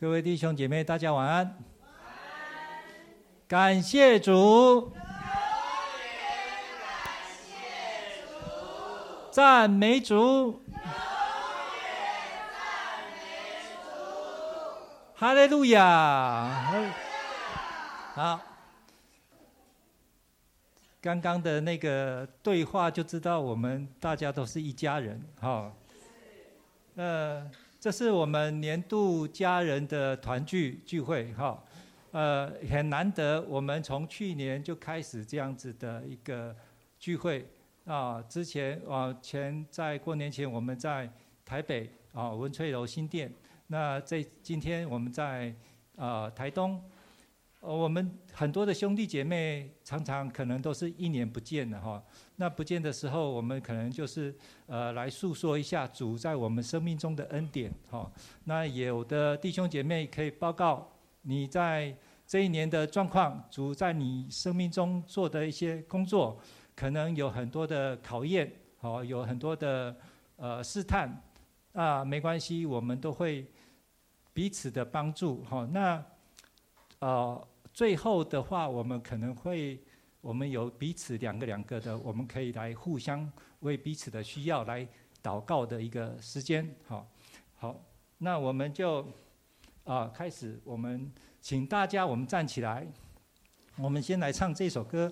各位弟兄姐妹，大家晚安。感谢主，赞美主，哈利路亚。好，刚刚的那个对话就知道我们大家都是一家人，这是我们年度家人的团聚会，很难得，我们从去年就开始这样子的一个聚会啊。之前在过年前我们在台北文翠楼新店，那今天我们在台东。我们很多的兄弟姐妹常常可能都是1年不见了哈。那不见的时候，我们可能就是来诉说一下主在我们生命中的恩典哈。那有的弟兄姐妹可以报告你在这一年的状况，主在你生命中做的一些工作，可能有很多的考验，有很多的试探没关系，我们都会彼此的帮助哈。那最后的话，我们可能我们有彼此两个的，我们可以来互相为彼此的需要来祷告的一个时间。好，那我们就开始，我们请大家我们站起来，我们先来唱这首歌。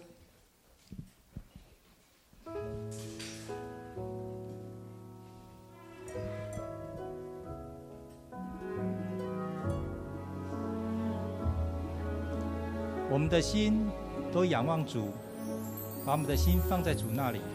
我们的心都仰望主，把我们的心放在主那里。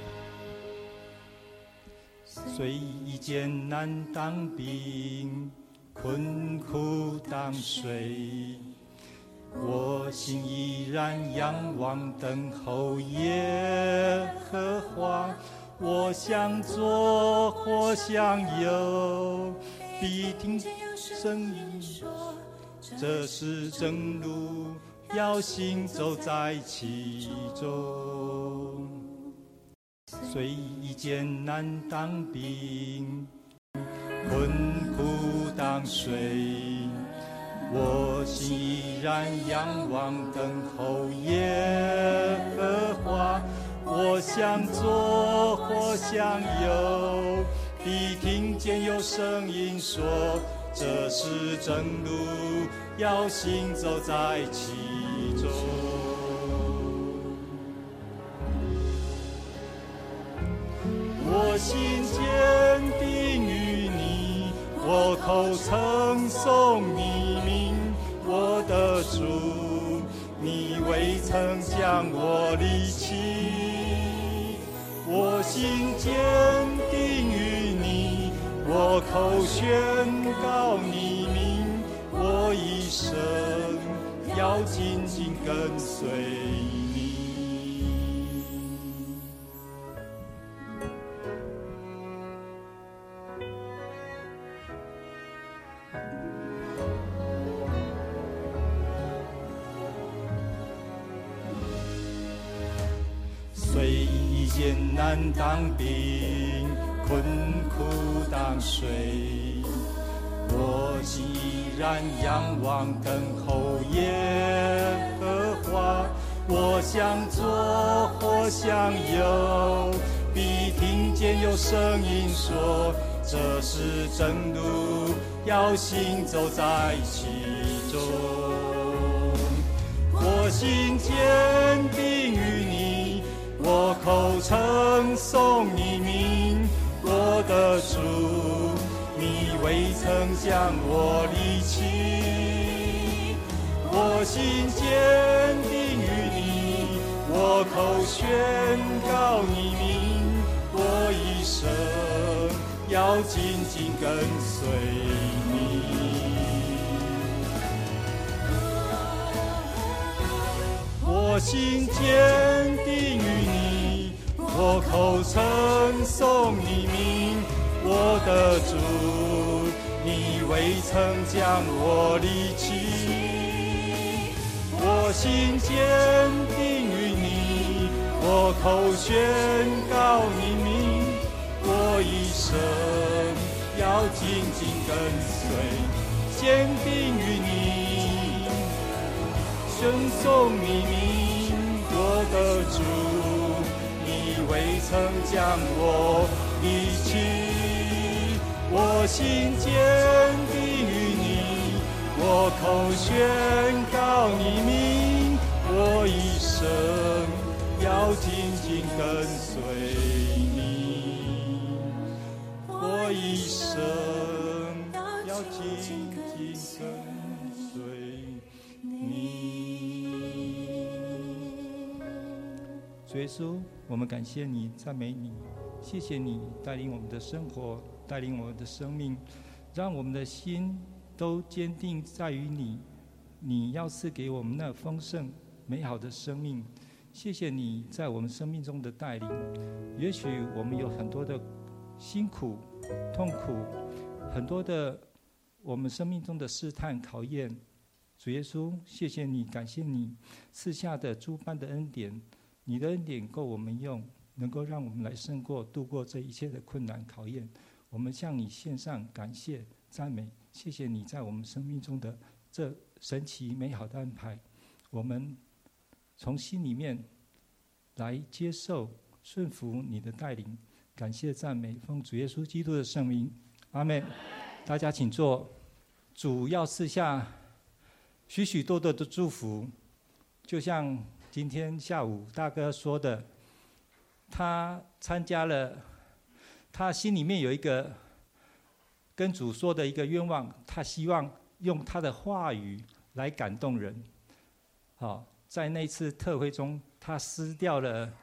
虽已艰难当兵，困苦当水，我心依然仰望等候耶和华。我想左或想右，必听声音说，这是正路，要行走在其中。虽已艰难当兵，困苦当水，我心依然仰望等候耶和华。我向左或向右，必听见有声音说，这是正路，要行走在其中。我心坚定于你，我口称颂你名，我的主，你未曾将我离弃。我心坚定于你，我口宣告你名，我一生要紧紧跟随你。虽已艰难当兵，困苦当水，我心依然仰望等候耶和华。我向左或向右，必听见有声音说，这是正路，要行走在其中。我心坚定于你，我口称颂你名，我的主，你未曾将我离弃。我心坚定于你，我口宣告你名，我一生要紧紧跟随你。我心坚定于你，我口称颂你名，我的主，你未曾将我离弃。我心坚定于你，我口宣告你名，我一生要紧紧跟随。 坚定于你，顺从你名，我的主，你未曾将我离弃，我心坚定于你，我口宣告你名，我一生要紧紧跟随你，我一生要紧紧跟随你。主耶稣，我们感谢你，赞美你，谢谢你带领我们的生活，带领我们的生命，让我们的心都坚定在于你，你要赐给我们那丰盛美好的生命。谢谢你在我们生命中的带领，也许我们有很多的辛苦痛苦，很多的我们生命中的试探考验。主耶稣，谢谢你，感谢你赐下的诸般的恩典，你的恩典够我们用，能够让我们来胜过度过这一切的困难考验。我们向你献上感谢赞美，谢谢你在我们生命中的这神奇美好的安排，我们从心里面来接受顺服你的带领，感谢赞美，奉主耶稣基督的圣名，阿们。大家请坐。主要赐下许许多多的祝福，就像今天下午大哥说的，他参加了，他心里面有一个跟主说的一个愿望，他希望用他的话语来感动人。好，在那次特会中，他撕掉了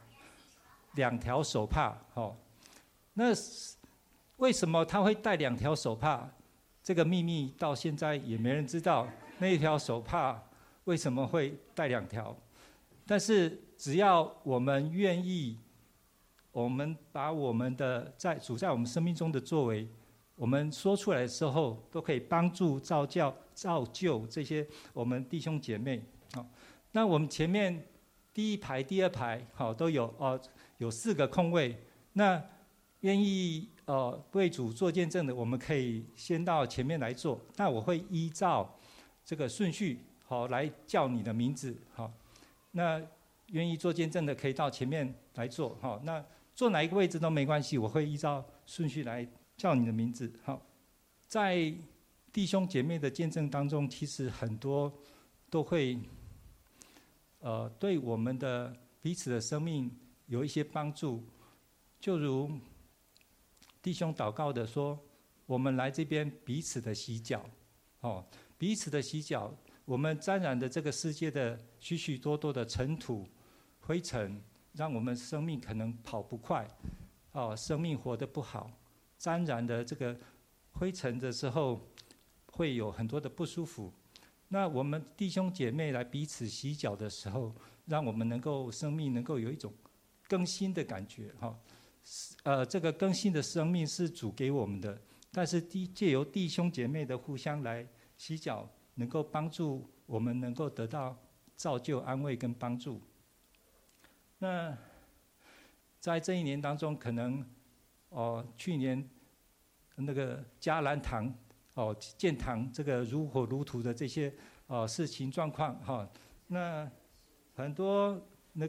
2条手帕。好，那为什么他会带2条手帕？这个秘密到现在也没人知道，那一条手帕为什么会带2条？但是只要我们愿意，我们把我们的主在我们生命中的作为，我们说出来的时候，都可以帮助造就这些我们弟兄姐妹。好，那我们前面第1排、第2排，好，都有有4个空位。那愿意为主做见证的，我们可以先到前面来做。那我会依照这个顺序，好，来叫你的名字。好，那愿意做见证的可以到前面来做。好，那坐哪一个位置都没关系，我会依照顺序来叫你的名字。好，在弟兄姐妹的见证当中，其实很多都会对我们的彼此的生命有一些帮助。就如弟兄祷告的说，我们来这边彼此的洗脚，彼此的洗脚，我们沾染的这个世界的许许多多的尘土、灰尘，让我们生命可能跑不快，生命活得不好，沾染的这个灰尘的时候，会有很多的不舒服。那我们弟兄姐妹来彼此洗脚的时候，让我们生命能够有一种更新的感觉。这个更新的生命是主给我们的，但是藉由弟兄姐妹的互相来洗脚，能够帮助我们能够得到造就、安慰跟帮助。那在这一年当中，可能去年那个嘉兰堂建堂这个如火如荼的这些事情状况那很多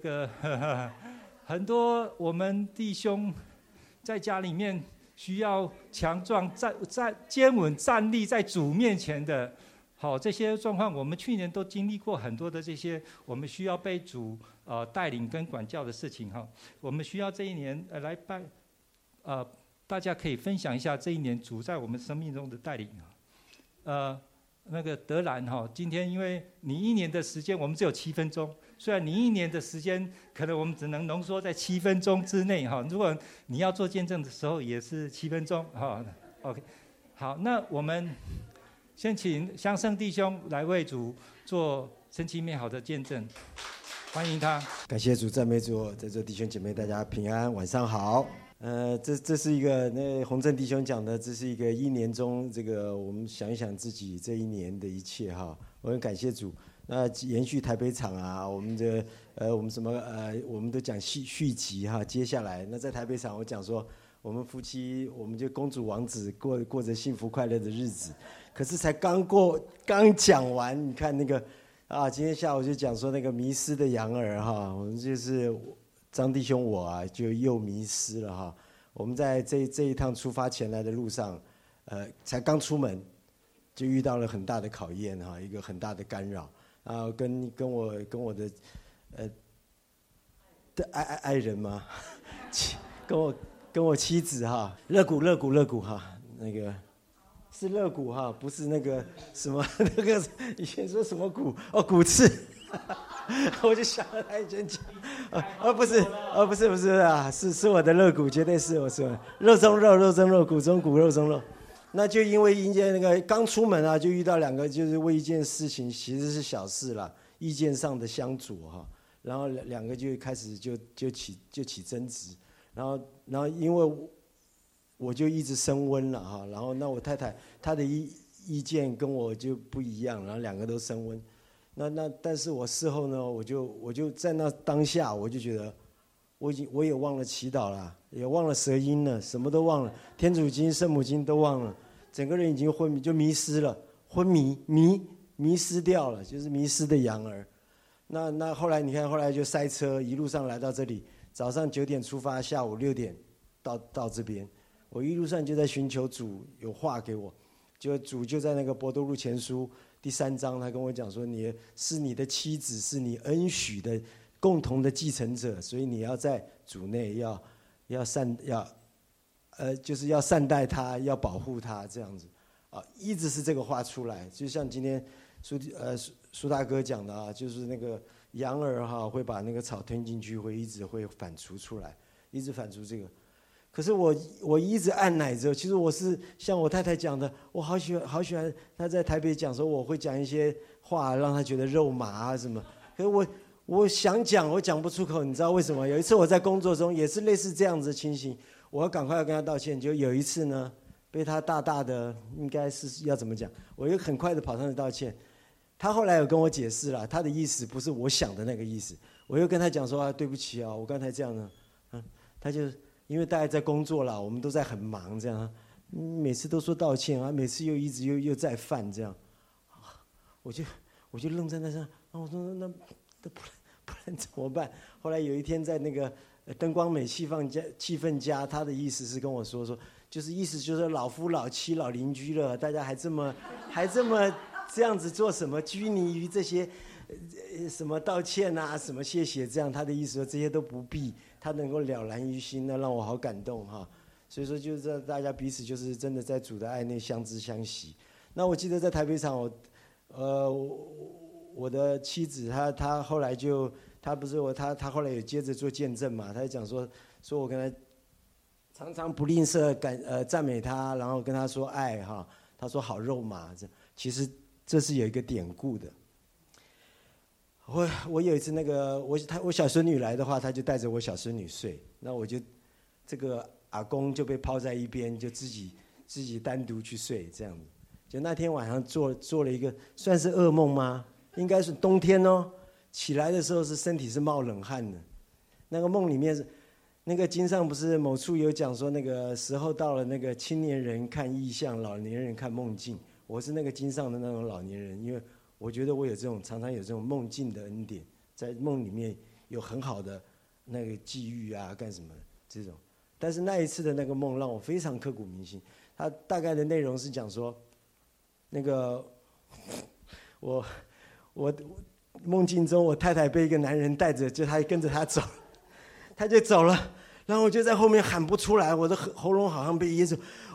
很多我们弟兄在家里面需要强壮坚稳站立在主面前的，这些状况我们去年都经历过很多的这些我们需要被主带领跟管教的事情我们需要这一年来大家可以分享一下这一年主在我们生命中的带领。那个德兰今天因为你1年的时间，我们只有7分钟。虽然你1年的时间，可能我们只能浓缩在7分钟之内如果你要做见证的时候，也是7分钟OK， 好，那我们先请香盛弟兄来为主做神奇美好的见证，欢迎他。 感谢主，赞美主，在座弟兄姐妹大家平安，晚上好。这是一个那洪正弟兄讲的，这是一个1年中这个我们想一想自己这1年的一切我很感谢主。那延续台北场我们的我们什么我们都讲续集接下来那在台北场我讲说我们夫妻我们就公主王子过着幸福快乐的日子。 可是才刚讲完，你看那个今天下午就讲说那个迷失的羊儿哈，我们就是张弟兄我就又迷失了哈。我们在这一趟出发前来的路上，才刚出门就遇到了很大的考验哈，一个很大的干扰跟我的爱人嘛，跟我妻子哈，肋骨哈，那个是肋骨哈，不是那个什么那个以前说什么骨骨刺，我就想了他以前讲，不是啊，是我的肋骨，绝对是我说肉中肉，骨中骨，肉中肉。那就因为那个刚出门就遇到两个，就是为一件事情，其实是小事啦，意见上的相左哈，然后两个就开始就起争执，然后因为我就一直升温了哈，然后那我太太她的意见跟我就不一样，然后两个都升温，但是我事后呢，我就在那当下，我就觉得我也忘了祈祷了，也忘了舌音了，什么都忘了，天主经、圣母经都忘了，整个人已经昏迷，就迷失了，昏迷失掉了，就是迷失的羊儿。那后来你看，后来就塞车，一路上来到这里，早上9点出发，下午6点到这边。我一路上就在寻求主有话给我，主就在那个伯多禄前书第3章，他跟我讲说，你是你的妻子，是你恩许的共同的继承者，所以你要在主内就是要善待他，要保护他这样子一直是这个话出来。就像今天苏大哥讲的就是那个羊儿会把那个草吞进去，一直会反刍出来，一直反刍这个。可是我一直按耐着，其实我是像我太太讲的，我好喜欢她在台北讲说，我会讲一些话让她觉得肉麻什么。可是我想讲，我讲不出口，你知道为什么？有一次我在工作中也是类似这样子的情形，我要赶快要跟她道歉。就有一次呢，被她大的应该是要怎么讲，我又很快的跑上去道歉。她后来有跟我解释了，她的意思不是我想的那个意思。我又跟她讲说对不起我刚才这样呢，她就。因为大家在工作啦，我们都在很忙，这样每次都说道歉每次又一直又在犯这样，我就愣在那上，我说那不然怎么办？后来有一天在那个灯光美气氛佳，他的意思是跟我说，就是意思就是老夫老妻老邻居了，大家还这么这样子做什么？拘泥于这些什么道歉什么谢谢这样，他的意思说这些都不必。他能够了然于心，那让我好感动所以说就是大家彼此就是真的在主的爱内相知相惜。那我记得在台北场，我的妻子她后来她后来也接着做见证嘛，她就讲说我跟她常常不吝啬赞美她，然后跟她说爱她说好肉麻，其实这是有一个典故的。我有一次我小孙女来的话，她就带着我小孙女睡，那我就这个阿公就被抛在一边，就自己单独去睡这样子。就那天晚上做了一个算是噩梦吗？应该是冬天起来的时候身体是冒冷汗的。那个梦里面是那个经上不是某处有讲说那个时候到了，那个青年人看异象，老年人看梦境。我是那个经上的那种老年人，因为我觉得我有常常有这种梦境的恩典，在梦里面有很好的那个际遇干什么这种。但是那一次的那个梦让我非常刻骨铭心。它大概的内容是讲说，那个我梦境中我太太被一个男人带着，就他跟着他走，他就走了，然后我就在后面喊不出来，我的喉咙好像被噎住，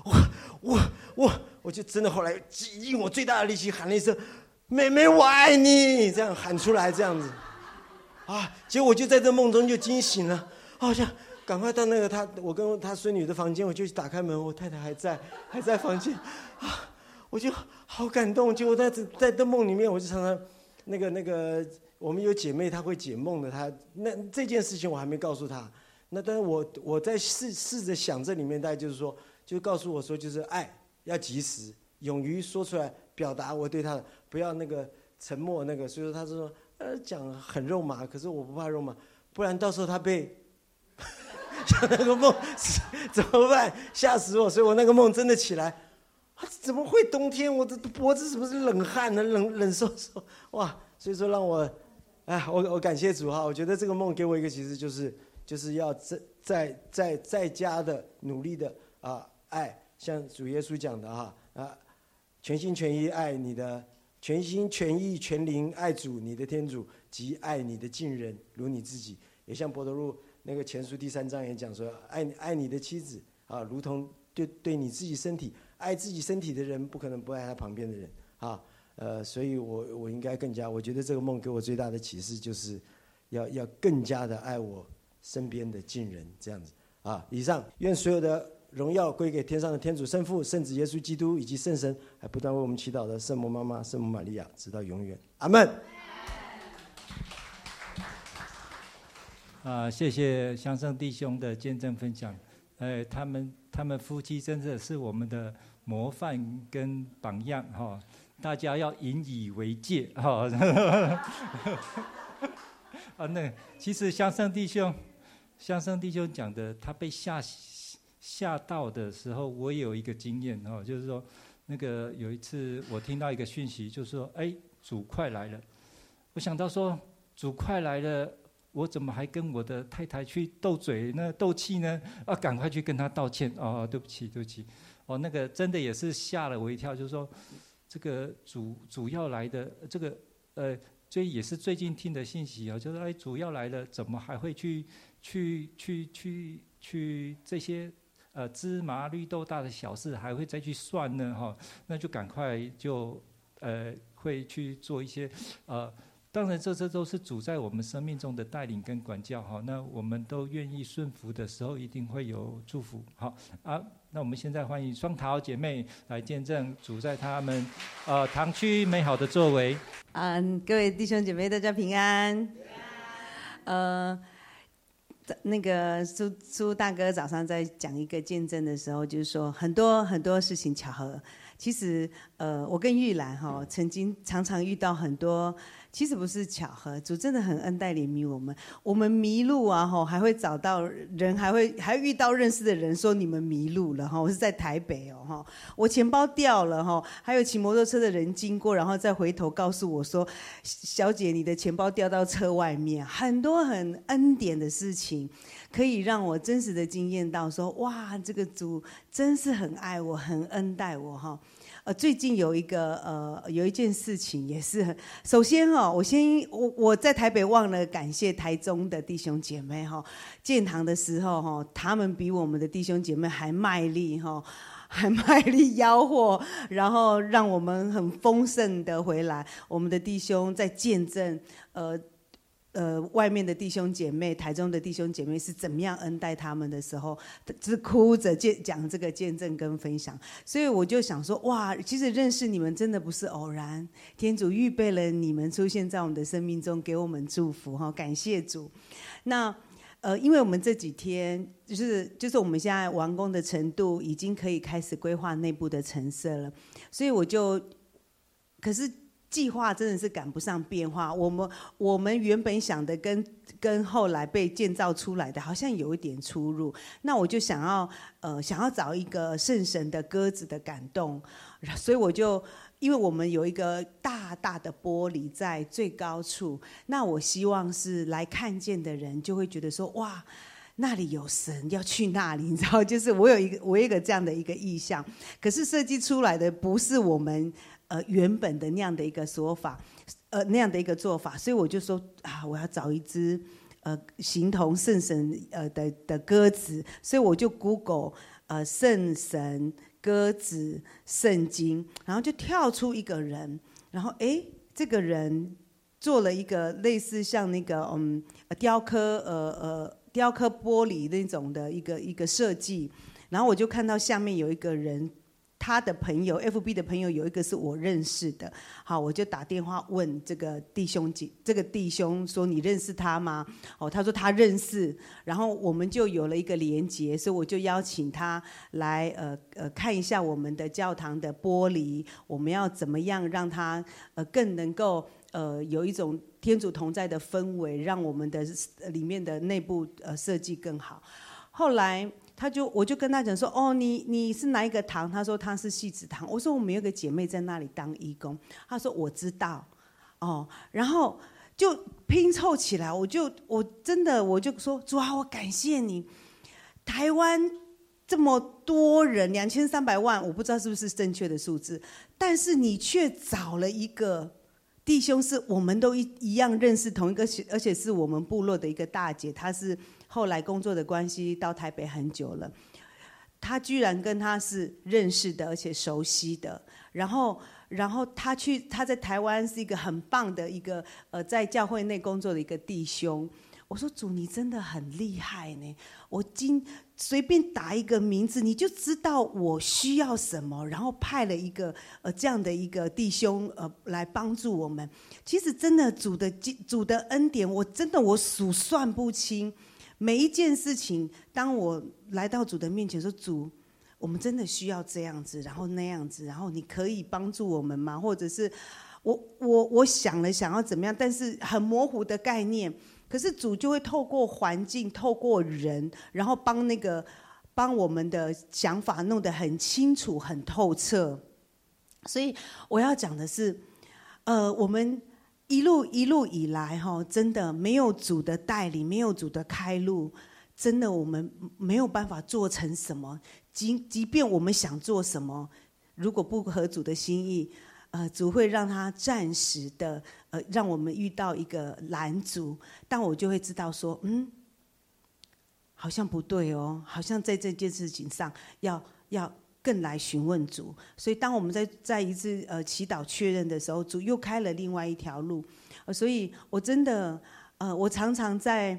我就真的后来用我最大的力气喊了一声。妹妹我爱你，这样喊出来这样子结果我就在这梦中就惊醒了，好像赶快到那个我跟他孙女的房间，我就打开门，我太太还在房间我就好感动。结果在这梦里面，我就常常那个我们有姐妹她会解梦的，这件事情我还没告诉她。那但是我在试着想，这里面大概就是说，就告诉我说，就是爱要及时，勇于说出来，表达我对她的，不要那个沉默那个。所以说他说讲很肉麻，可是我不怕肉麻，不然到时候他被像那个梦怎么办？吓死我！所以我那个梦真的起来怎么会冬天？我的脖子是不是冷汗呢？冷飕飕，哇！所以说让我，我感谢主哈！我觉得这个梦给我一个启示，就是要在家的努力的爱，像主耶稣讲的全心全意爱你的，全心全意全灵爱主你的天主，及爱你的近人如你自己。也像伯多禄那个前书第3章也讲说，爱你的妻子如同对你自己身体，爱自己身体的人不可能不爱他旁边的人所以我应该更加，我觉得这个梦给我最大的启示就是要更加的爱我身边的近人，这样子以上愿所有的荣耀归给天上的天主圣父、圣子耶稣基督以及圣神，还不断为我们祈祷的圣母妈妈、圣母玛利亚，直到永远，阿们。 谢谢香圣弟兄的见证分享，他们夫妻真的是我们的模范跟榜样大家要引以为戒那其实香圣弟兄讲的，他被吓到的时候，我也有一个经验就是说，那个有一次我听到一个讯息，就是说，主快来了。我想到说，主快来了。我怎么还跟我的太太去斗嘴呢？斗气呢？赶快去跟他道歉对不起。那个真的也是吓了我一跳，就是说，这个主要来的这个也是最近听的信息就是主要来了，怎么还会去这些芝麻绿豆大的小事还会再去算呢那就赶快就会去做一些当然这都是主在我们生命中的带领跟管教那我们都愿意顺服的时候，一定会有祝福那我们现在欢迎双桃姐妹来见证主在他们堂区美好的作为。 各位弟兄姐妹大家平安。那个苏大哥早上在讲一个见证的时候，就是说很多事情巧合。其实我跟玉兰曾经常常遇到很多，其实不是巧合，主真的很恩待怜悯我们迷路还会找到人，还遇到认识的人说你们迷路了我是在台北我钱包掉了还有骑摩托车的人经过，然后再回头告诉我说，小姐你的钱包掉到车外面。很多很恩典的事情可以让我真实的经验到说，哇，这个主真是很爱我，很恩待我最近有一件事情也是首先我在台北忘了感谢台中的弟兄姐妹建堂的时候他们比我们的弟兄姐妹还卖力吆喝，然后让我们很丰盛的回来。我们的弟兄在见证外面的弟兄姐妹，台中的弟兄姐妹是怎么样恩待他们的时候，是哭着讲这个见证跟分享。所以我就想说，哇，其实认识你们真的不是偶然，天主预备了你们出现在我们的生命中，给我们祝福感谢主。那因为我们这几天就是我们现在完工的程度已经可以开始规划内部的陈设了，所以可是计划真的是赶不上变化。我们原本想的跟后来被建造出来的好像有一点出入。那我就想要找一个圣神的鸽子的感动，所以因为我们有一个大大的玻璃在最高处，那我希望是来看见的人就会觉得说，哇，那里有神，要去那里，你知道，就是我有一个这样的一个意象。可是设计出来的不是我们原本的那样的一个说法，那样的一个做法，所以我就说我要找一只形同圣神的鸽子，所以我就 Google 圣神鸽子圣经，然后就跳出一个人，然后这个人做了一个类似像那个雕刻玻璃那种的一个设计，然后我就看到下面有一个人。他的朋友 FB 的朋友有一个是我认识的，好，我就打电话问这个弟兄说，你认识他吗？他说他认识，然后我们就有了一个连结，所以我就邀请他来看一下我们的教堂的玻璃，我们要怎么样让它更能够有一种天主同在的氛围，让我们的里面的内部设计更好。后来我就跟他讲说，哦，你是哪一个堂？他说他是戏子堂。我说我们有个姐妹在那里当义工。他说我知道，哦，然后就拼凑起来，我就说主啊，我感谢你，台湾这么多人，2300万，我不知道是不是正确的数字，但是你却找了一个弟兄，是我们都一样认识，同一个，而且是我们部落的一个大姐，她是后来工作的关系到台北很久了，她居然跟他是认识的，而且熟悉的，然后他在台湾是一个很棒的一个在教会内工作的一个弟兄。我说主，你真的很厉害呢！我随便打一个名字，你就知道我需要什么，然后派了一个这样的一个弟兄来帮助我们。其实真的主的恩典，我数算不清每一件事情。当我来到主的面前说，主，我们真的需要这样子，然后那样子，然后你可以帮助我们吗？或者是我想了想要怎么样，但是很模糊的概念。可是主就会透过环境，透过人，然后帮我们的想法弄得很清楚、很透彻。所以我要讲的是，我们一路以来真的没有主的带领，没有主的开路，真的我们没有办法做成什么。即便我们想做什么，如果不合主的心意，主会让他暂时的让我们遇到一个拦阻，但我就会知道说，好像不对哦，好像在这件事情上要更来询问主。所以当我们在一次祈祷确认的时候，主又开了另外一条路。所以我真的我常常在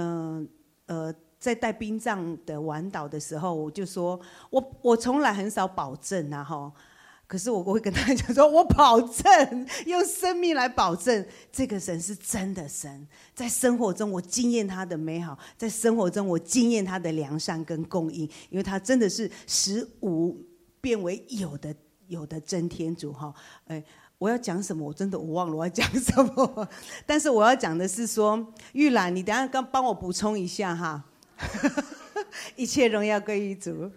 带殡葬的晚祷的时候，我就说我从来很少保证啊哈。可是我会跟他讲说，我保证用生命来保证，这个神是真的神，在生活中我经验他的美好，在生活中我经验他的良善跟供应，因为他真的是使无变为有的真天主哈。我要讲什么？我真的忘了我要讲什么。但是我要讲的是说，玉兰，你等一下帮我补充一下哈。一切荣耀归于主。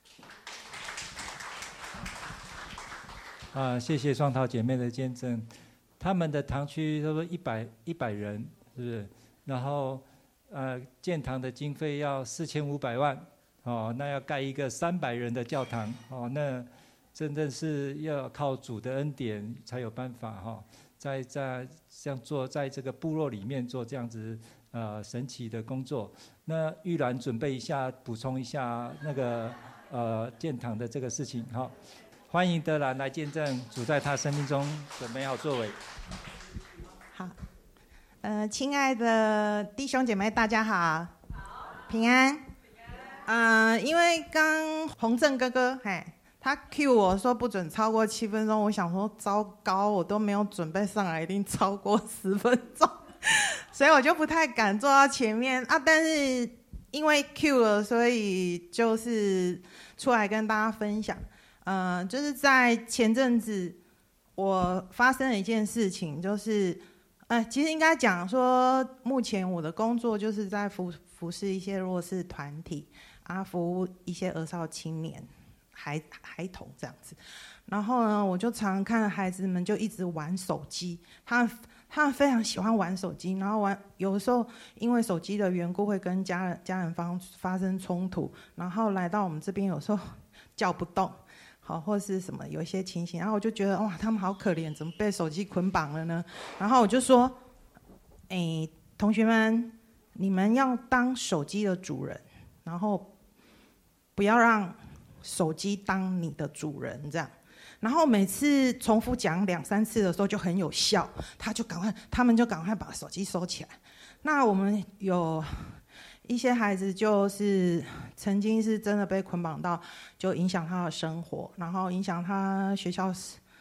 谢谢双桃姐妹的见证。他们的堂区都说100人，是不是？然后建堂的经费要4500万，那要盖一个300人的教堂，那真的是要靠主的恩典才有办法在这样做，在这个部落里面做这样子神奇的工作。那玉兰准备一下，补充一下那个建堂的这个事情哈。欢迎德兰来见证主在他生命中的美好作为。 好，亲爱的弟兄姐妹，大家好，平安。因为刚洪正哥哥，他 cue 我说不准超过7分钟，我想说糟糕，我都没有准备上来，一定超过10分钟，所以我就不太敢坐到前面啊。但是因为 cue 了，所以就是出来跟大家分享。就是在前阵子，我发生了一件事情，就是其实应该讲说，目前我的工作就是在服侍一些弱势团体服务一些儿少青年、孩童这样子。然后呢，我就常看孩子们就一直玩手机，他们非常喜欢玩手机，然后有的时候因为手机的缘故会跟家人发生冲突，然后来到我们这边有时候叫不动。或是什么有一些情形，然后我就觉得哇，他们好可怜，怎么被手机捆绑了呢？然后我就说，同学们，你们要当手机的主人，然后不要让手机当你的主人，这样。然后每次重复讲2、3次的时候就很有效，他们就赶快把手机收起来。那我们有一些孩子就是曾经是真的被捆绑到，就影响他的生活，然后影响他学校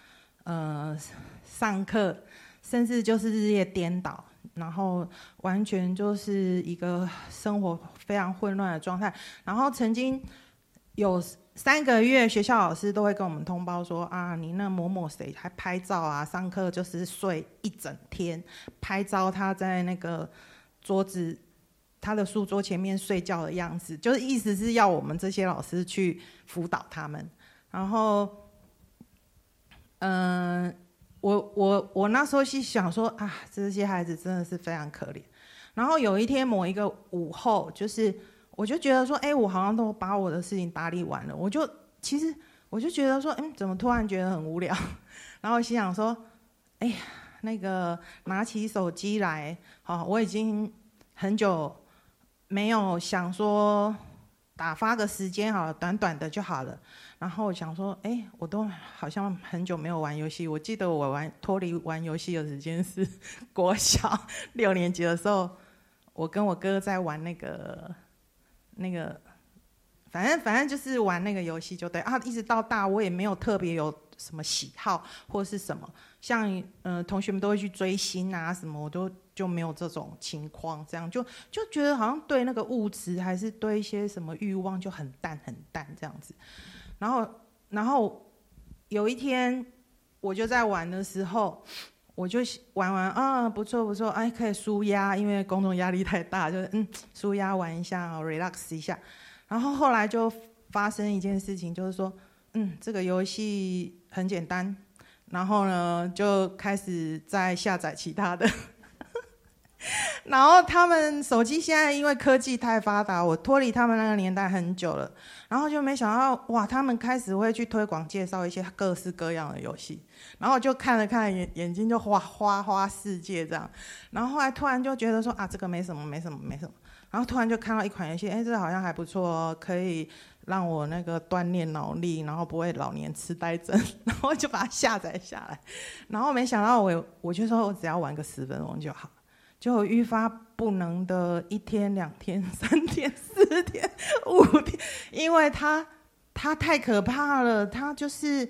上课，甚至就是日夜颠倒，然后完全就是一个生活非常混乱的状态。然后曾经有3个月，学校老师都会跟我们通报说你那某某谁还拍照上课就是睡一整天，拍照他在那个桌子他的书桌前面睡觉的样子，就是意思是要我们这些老师去辅导他们。然后，我那时候是想说啊，这些孩子真的是非常可怜。然后有一天某一个午后，就是我就觉得说，我好像都把我的事情打理完了，其实我就觉得说，怎么突然觉得很无聊？然后心想说，哎呀，那个拿起手机来，我已经很久没有想说打发个时间好了，短短的就好了。然后我想说，我都好像很久没有玩游戏。我记得我脱离玩游戏的时间是国小6年级的时候，我跟我哥在玩那个，反正就是玩那个游戏就对啊。一直到大，我也没有特别有什么喜好或是什么，像同学们都会去追星啊什么，我就没有这种情况，这样就觉得好像对那个物质还是对一些什么欲望就很淡很淡这样子。然后有一天我就在玩的时候，我就玩啊，不错不错，可以抒压，因为工作压力太大，就是抒压玩一下 relax 一下。然后后来就发生一件事情，就是说这个游戏很简单，然后呢就开始在下载其他的然后他们手机现在因为科技太发达，我脱离他们那个年代很久了，然后就没想到哇，他们开始会去推广介绍一些各式各样的游戏，然后就看了看，眼睛就花世界这样。然后后来突然就觉得说啊，这个没什么，然后突然就看到一款游戏，这个好像还不错哦，可以让我那个锻炼脑力，然后不会老年痴呆症，然后就把它下载下来。然后没想到我就说我只要玩个10分钟就好，就欲发不能的1天2天3天4天5天，因为它太可怕了，它就是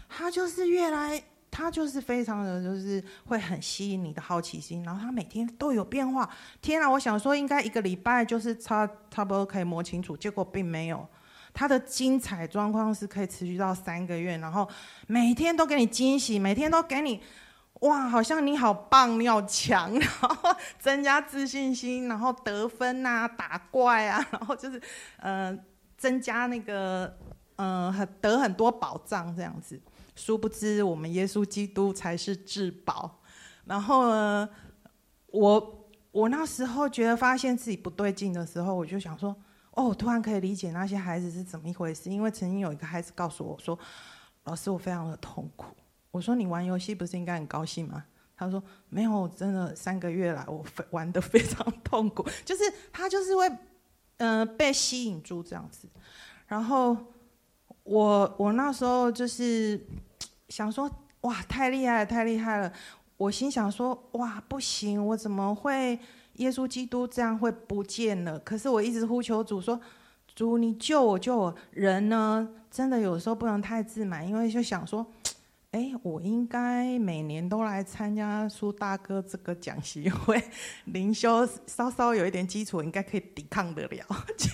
非常的就是会很吸引你的好奇心，然后它每天都有变化。天啊，我想说应该1个礼拜就是差不多可以摸清楚，结果并没有。它的精彩状况是可以持续到3个月，然后每天都给你惊喜，每天都给你哇，好像你好棒，你好强，然后增加自信心，然后得分啊，打怪啊，然后就是增加那个得很多宝藏这样子。殊不知我们耶稣基督才是至宝。然后呢，我那时候觉得发现自己不对劲的时候，我就想说，突然可以理解那些孩子是怎么一回事。因为曾经有一个孩子告诉我说，老师，我非常的痛苦。我说你玩游戏不是应该很高兴吗？他说没有，真的3个月来我玩得非常痛苦，就是他就是会被吸引住这样子。然后我那时候就是想说，哇，太厉害了，太厉害了！我心想说，哇，不行，我怎么会耶稣基督这样会不见了？可是我一直呼求主说，主你救我救我。人呢，真的有时候不能太自满，因为就想说，我应该每年都来参加苏大哥这个讲习会，灵修稍稍有一点基础，应该可以抵抗得了。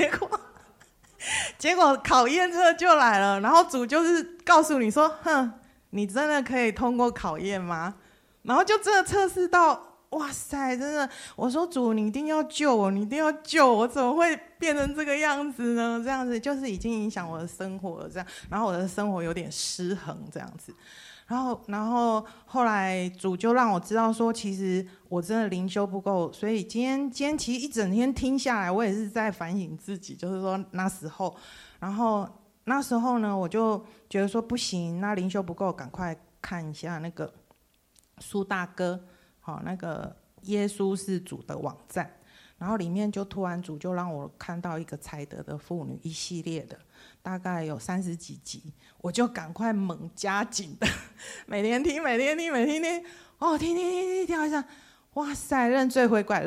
结果考验真的就来了，然后主就是告诉你说，你真的可以通过考验吗？然后就真的测试到，哇塞，真的，我说主，你一定要救我，你一定要救我，怎么会变成这个样子呢？这样子就是已经影响我的生活了，这样，然后我的生活有点失衡，这样子。然后后来主就让我知道说，其实我真的灵修不够，所以今天其实一整天听下来，我也是在反省自己，就是说那时候，然后那时候呢，我就觉得说不行，那灵修不够，赶快看一下那个苏大哥，那个耶稣是主的网站，然后里面就突然主就让我看到一个才德的妇女一系列的。大概有30几集，我就赶快猛加紧的，每天听，听跳一下，哇塞，认罪悔改，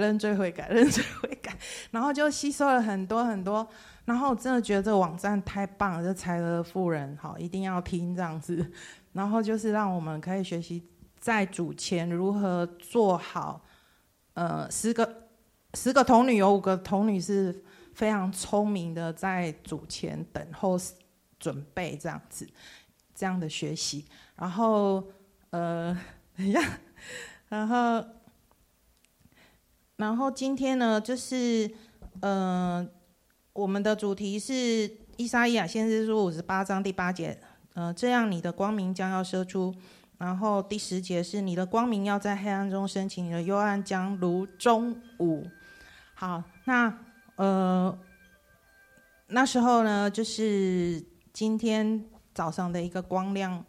然后就吸收了很多很多，然后真的觉得这个网站太棒了，这才德的妇人，一定要听这样子，然后就是让我们可以学习在主前如何做好，10个童女有5个童女是非常聪明的，在主前等候准备这样子，这样的学习。然后等一下，然后今天呢，就是我们的主题是以赛亚先知书58章第8节，这样你的光明将要射出。然后第10节是你的光明要在黑暗中升起，你的幽暗将如中午。好，那时候呢，就是今天早上的一个光亮。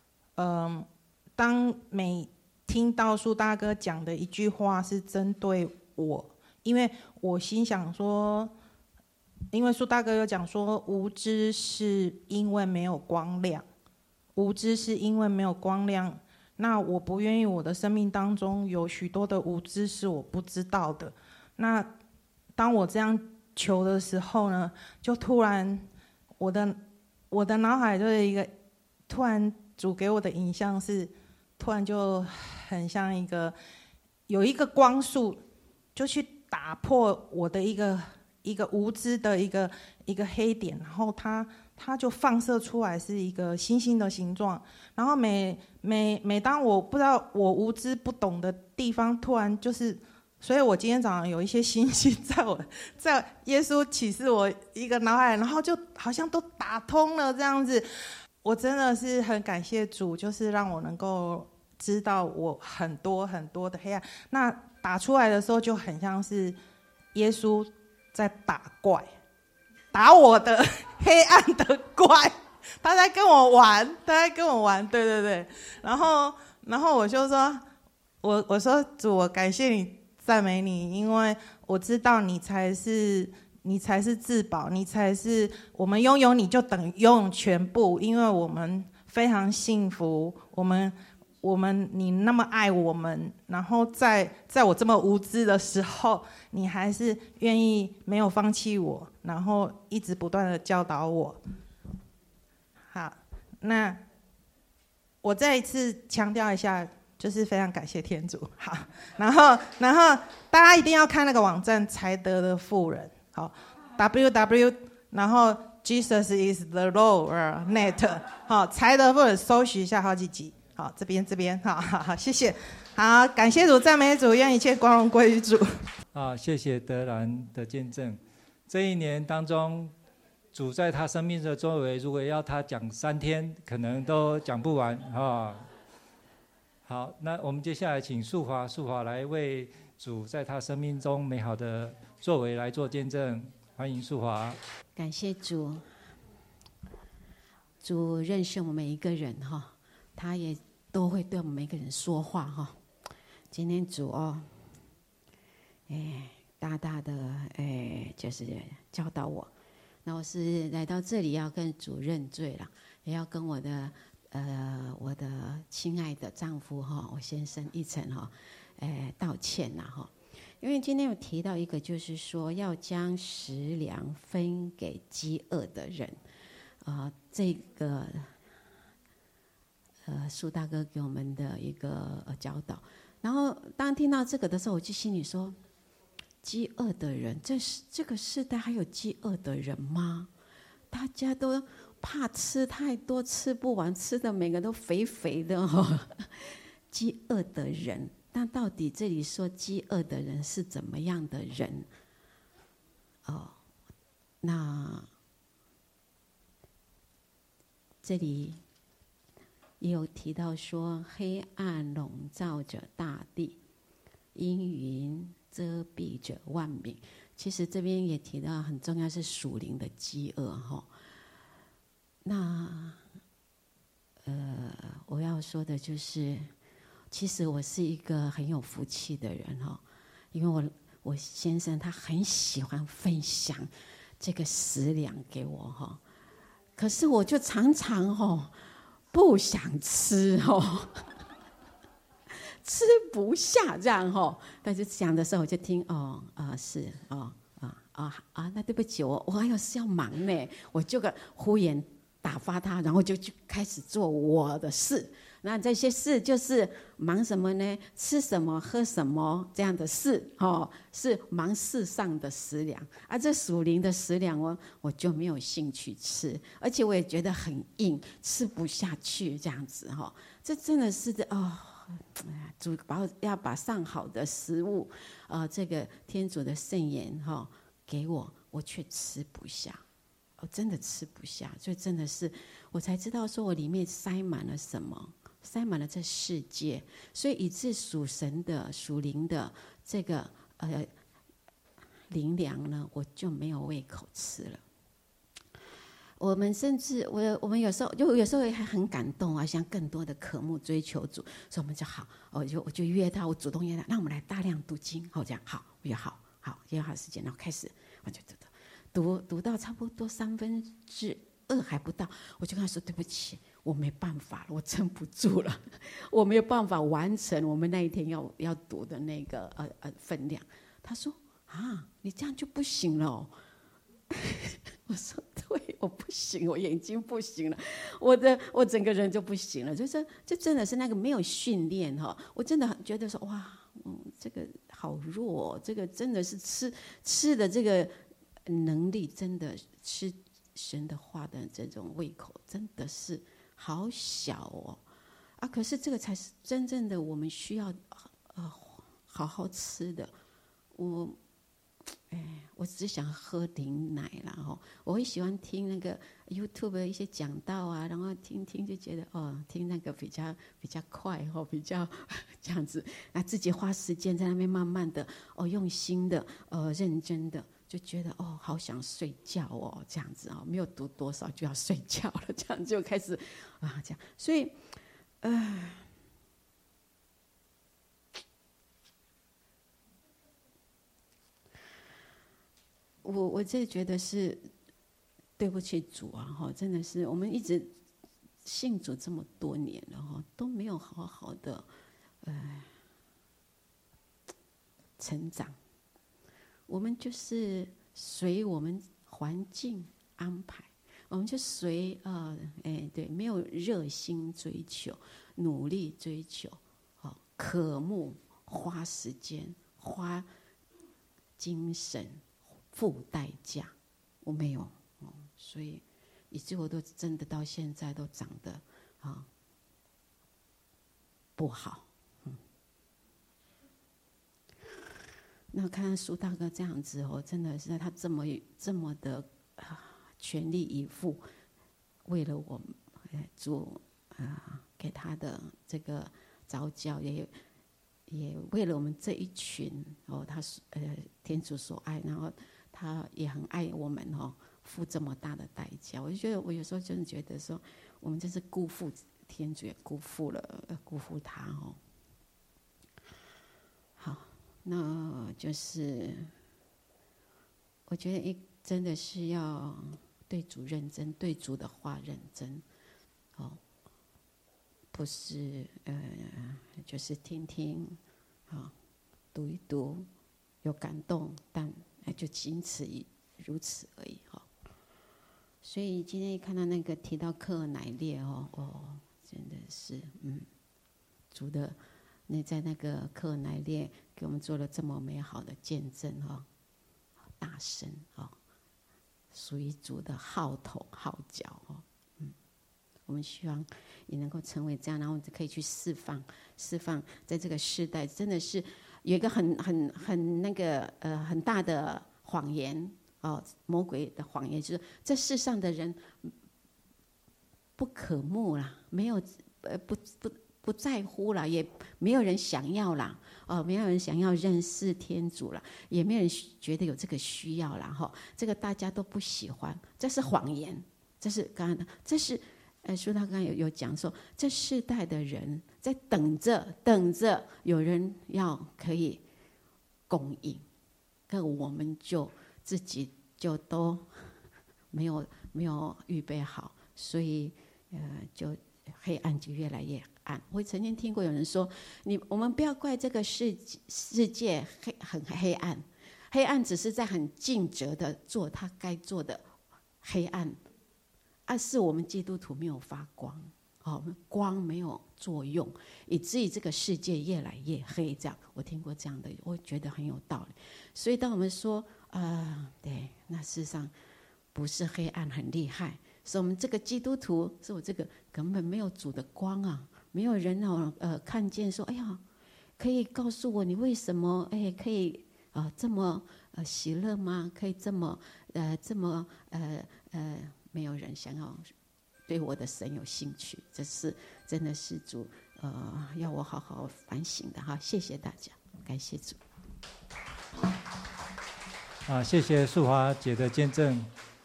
当每听到苏大哥讲的一句话是针对我，因为我心想说，因为苏大哥有讲说，无知是因为没有光亮，无知是因为没有光亮。那我不愿意我的生命当中有许多的无知是我不知道的。那当我这样求的时候呢，就突然我的脑海就是一个突然主给我的影像是，突然就很像有一个光束，就去打破我的一个无知的一个黑点，然后它就放射出来是一个星星的形状。然后每当我不知道我无知不懂的地方，突然就是，所以我今天早上有一些星星在耶稣启示我一个脑海，然后就好像都打通了这样子。我真的是很感谢主，就是让我能够知道我很多很多的黑暗。那打出来的时候就很像是耶稣在打怪，打我的黑暗的怪，他在跟我玩，对对对。然后我就说，我说主，我感谢你，赞美你，因为我知道你才是至宝，你才是我们拥有你就等于拥有全部，因为我们非常幸福，我们你那么爱我们，然后在我这么无知的时候，你还是愿意没有放弃我，然后一直不断的教导我。好，那我再一次强调一下，就是非常感谢天主。好，然后大家一定要看那个网站才德的妇人。好 ，www， 然后 Jesus is the Lord net， 好，才德妇人搜寻一下好几集。好，这边，好，谢谢。好，感谢主，赞美主，愿一切光荣归于主。 谢谢德兰的见证。这一年当中，主在他生命的作为，如果要他讲3天，可能都讲不完啊。好，那我们接下来请素华来为主在他生命中美好的作为来做见证。欢迎素华。 感谢主，主认识我们每一个人哈，他也都会对我们每一个人说话哈。今天主大大的就是教导我。那我是来到这里要跟主认罪了，也要跟我的亲爱的丈夫哈，我先生一程哈，道歉啦哈。因为今天有提到一个，就是说要将食粮分给饥饿的人，这个苏大哥给我们的一个教导。然后当听到这个的时候，我就心里说，饥饿的人，这个世代还有饥饿的人吗？大家都怕吃太多，吃不完，吃的每个都肥肥的哦。饥饿的人，那到底这里说饥饿的人是怎么样的人？那这里也有提到说，黑暗笼罩着大地，阴云遮蔽着万民。其实这边也提到很重要是属灵的饥饿哈。那我要说的就是，其实我是一个很有福气的人哈，因为我先生他很喜欢分享这个食粮给我哈，可是我就常常不想吃吃不下这样但是讲的时候我就听那对不起，我还有事要忙呢，我就敷衍打发他，然后就开始做我的事。那这些事就是忙什么呢？吃什么喝什么这样的事是忙世上的食粮这属灵的食粮我就没有兴趣吃，而且我也觉得很硬，吃不下去这样子这真的是主要把上好的食物这个天主的圣言给我，我却吃不下，真的吃不下，所以真的是我才知道说我里面塞满了什么，塞满了这世界，所以以致属神的、属灵的这个灵粮呢，我就没有胃口吃了。我们甚至我们有时候还很感动啊，想更多的渴慕追求主，所以我们就好，我就约他，我主动约他，那我们来大量读经，好这样好，我就好约好时间，然后开始我就读到差不多2/3还不到，我就跟他说对不起，我没办法了，我撑不住了，我没有办法完成我们那一天要读的那个分量。他说啊，你这样就不行了哦。我说对，我不行，我眼睛不行了，我整个人就不行了，就是这真的是那个没有训练哈，我真的觉得说哇，这个好弱哦，这个真的是吃的这个能力，真的吃神的话的这种胃口真的是好小哦啊！可是这个才是真正的我们需要好好吃的。我只想喝灵奶啦哈，我会喜欢听那个 YouTube 的一些讲道啊，然后听就觉得听那个比较快哈，比较这样子，那自己花时间在那边慢慢的用心的认真的，就觉得好想睡觉这样子没有读多少就要睡觉了，这样就开始这样，所以我真的觉得是对不起主啊！真的是我们一直信主这么多年了都没有好好的成长。我们就是随我们环境安排，我们就随对，没有热心追求、努力追求、渴慕、花时间、花精神。付代价，我没有所以以致我都真的到现在都长得不好。那看苏大哥这样子真的是他这么的全力以赴，为了我们主给他的这个召教，也为了我们这一群他天主所爱，然后。他也很爱我们付这么大的代价，我就觉得我有时候真的觉得说，我们真是辜负天主，也辜负他好，那就是我觉得真的是要对主认真，对主的话认真不是就是听听读一读，有感动，但。就仅此如此而已所以今天看到那个提到克尔乃列真的是主的那在那个克尔乃列给我们做了这么美好的见证大神属于主的号头号角我们希望也能够成为这样，然后可以去释放在这个世代真的是。有一个很那个很大的谎言魔鬼的谎言就是这世上的人不渴慕啦，没有不在乎啦，也没有人想要啦没有人想要认识天主啦，也没有人觉得有这个需要啦这个大家都不喜欢，这是谎言，这是苏大刚刚有讲说，这世代的人在等着有人要可以供应，可我们就自己就都没有预备好，所以就黑暗就越来越暗。我曾经听过有人说，我们不要怪这个世界很黑暗，黑暗只是在很尽责的做他该做的黑暗。是我们基督徒没有发光光没有作用，以至于这个世界越来越黑。这样我听过这样的，我觉得很有道理。所以当我们说对，那事实上不是黑暗很厉害，是我们这个基督徒，是我这个根本没有主的光没有人看见说，哎呀，可以告诉我你为什么可以这么喜乐吗？可以这么没有人想要对我的神有兴趣，这是真的是主要我好好反省的哈。谢谢大家，感谢主。 谢谢素华姐的见证。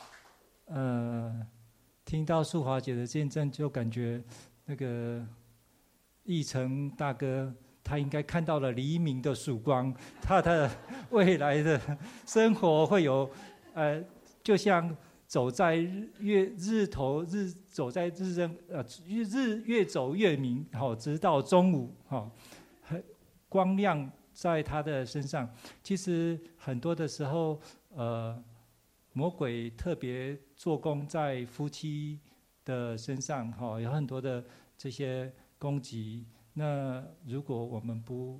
听到素华姐的见证，就感觉那个义成大哥，他应该看到了黎明的曙光，他的未来的生活会有就像走在越走越明，直到中午，光亮在他的身上。其实很多的时候，魔鬼特别做工在夫妻的身上，有很多的这些攻击。那如果我们不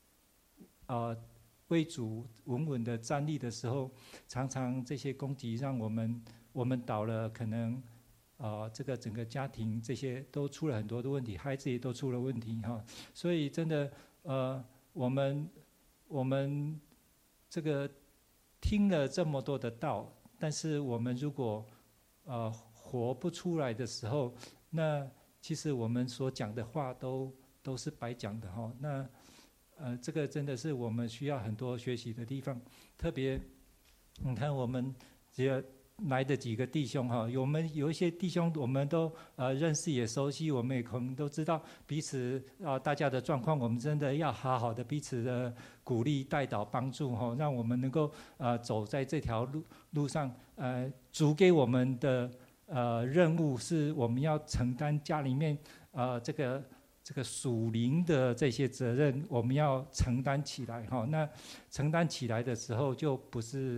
为主稳稳的站立的时候，常常这些攻击让我们倒了，可能这个整个家庭这些都出了很多的问题，孩子也都出了问题哈。所以真的我们这个听了这么多的道，但是我们如果活不出来的时候，那其实我们所讲的话都是白讲的哈。那这个真的是我们需要很多学习的地方。特别你看我们来的几个弟兄哈，有一些弟兄我们都认识也熟悉，我们也可能都知道彼此大家的状况，我们真的要好好的彼此的鼓励带导帮助哈，让我们能够走在这条路上。主给我们的任务是我们要承担家里面这个属灵的这些责任，我们要承担起来哈。那承担起来的时候，就不是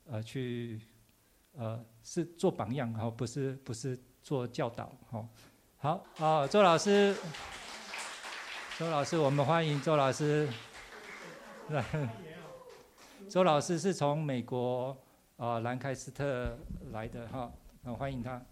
是做榜样哈，不是做教导哈。好周老师，我们欢迎周老师。周老师是从美国兰开斯特来的哈，欢迎他。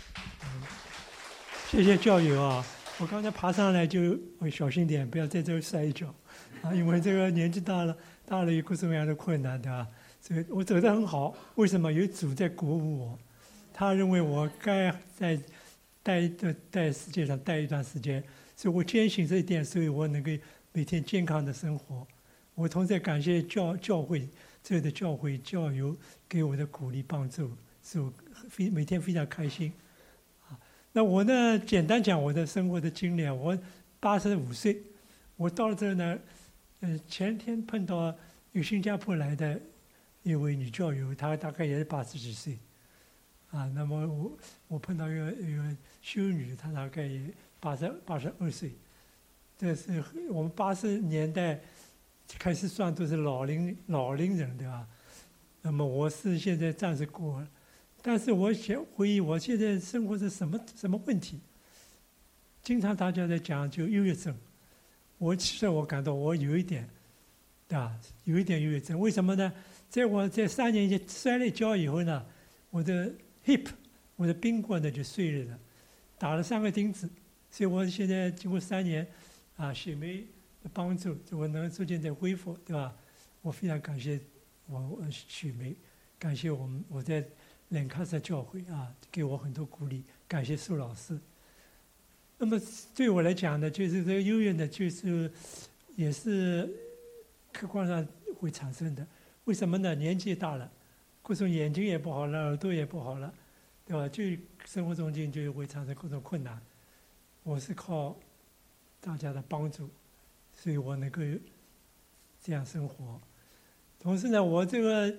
谢谢教友啊！我刚才爬上来就会小心点，不要在这儿摔一跤因为这个年纪大了有各种各样的困难，对吧？所以我走得很好，为什么？有主在鼓舞我，他认为我该在在世界上待一段时间，所以我坚信这一点，所以我能够每天健康的生活。我同时也感谢教会这里的教会教友给我的鼓励帮助，使我每天非常开心。那我呢，简单讲我的生活的经历。我85岁，我到了这儿呢，前天碰到有新加坡来的一位女教友，她大概也是80几岁，那么我碰到一个修女，她大概也82岁，这是我们80年代开始算都是老龄人，对吧？那么我是现在暂时过了。但是我想回忆我现在生活是什么问题？经常大家在讲就忧郁症，其实我感到我有一点，对吧？有一点忧郁症，为什么呢？在我在3年前摔了一跤以后呢，我的 hip 我的髌骨呢就碎了，打了3个钉子，所以我现在经过3年血霉的帮助，我能逐渐在恢复，对吧？我非常感谢我血霉，感谢我在兰卡斯特教会给我很多鼓励，感谢苏老师。那么对我来讲呢，就是这个忧郁呢，就是也是客观上会产生的。为什么呢？年纪大了，各种眼睛也不好了，耳朵也不好了，对吧？就生活中间就会产生各种困难。我是靠大家的帮助，所以我能够这样生活。同时呢，我这个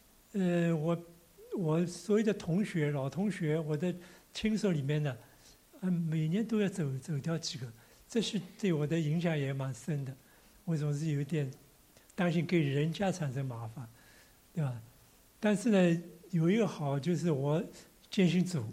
我所有的老同学，我的亲属里面呢，每年都要走掉几个，这是对我的影响也蛮深的。我总是有点担心给人家产生麻烦，对吧？但是呢，有一个好就是我坚信主，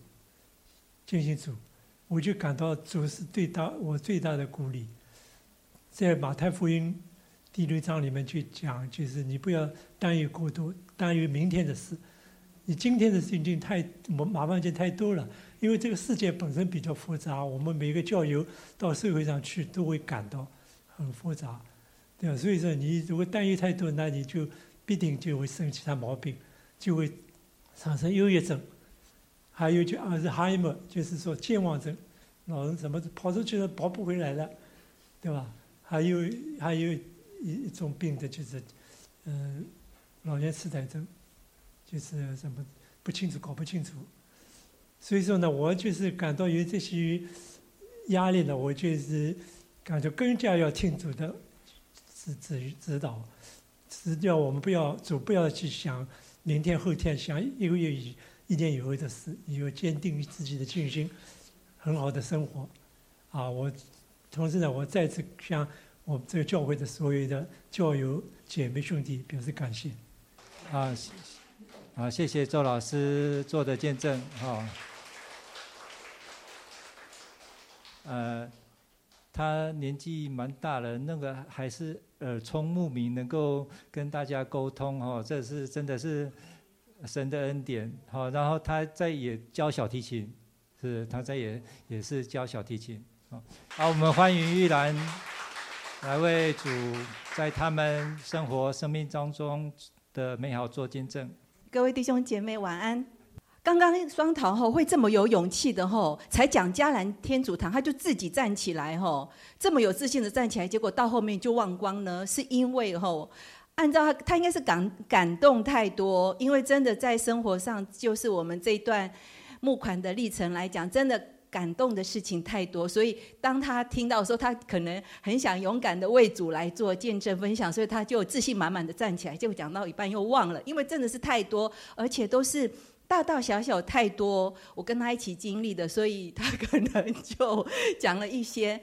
我就感到主是我最大的鼓励。在马太福音第6章里面去讲，就是你不要担忧过多，担忧明天的事。你今天的事情麻烦件太多了，因为这个世界本身比较复杂，我们每个教友到社会上去都会感到很复杂，对吧？所以说你如果担忧太多，那你就必定就会生其他毛病，就会产生忧郁症，还有就阿兹海默，就是说健忘症，老人怎么跑出去了跑不回来了，对吧？还有一种病的就是老年痴呆症，就是什么不清楚搞不清楚。所以说呢，我就是感到有这些压力呢，我就是感觉更加要听主的指导，是叫我们不要去想明天后天，想1个月1年以后的事，要坚定自己的信心，很好的生活。我同时呢，我再次向我们这个教会的所有的教友姐妹兄弟表示感谢。 谢谢周老师做的见证他年纪蛮大了，那个还是耳聪目明，能够跟大家沟通这是真的是神的恩典然后他在也教小提琴，他在也是教小提琴好，我们欢迎玉兰来为主在他们生活生命当中的美好做见证。 各位弟兄姐妹晚安。刚刚双桃会这么有勇气的才讲嘉兰天主堂，他就自己站起来这么有自信的站起来，结果到后面就忘光呢，是因为按照他应该是感动太多，因为真的在生活上，就是我们这一段募款的历程来讲，真的感动的事情太多，所以当他听到的时候，他可能很想勇敢的为主来做见证分享，所以他就自信满满的站起来，结果讲到一半又忘了，因为真的是太多，而且都是大大小小太多，我跟他一起经历的，所以他可能就讲了一些。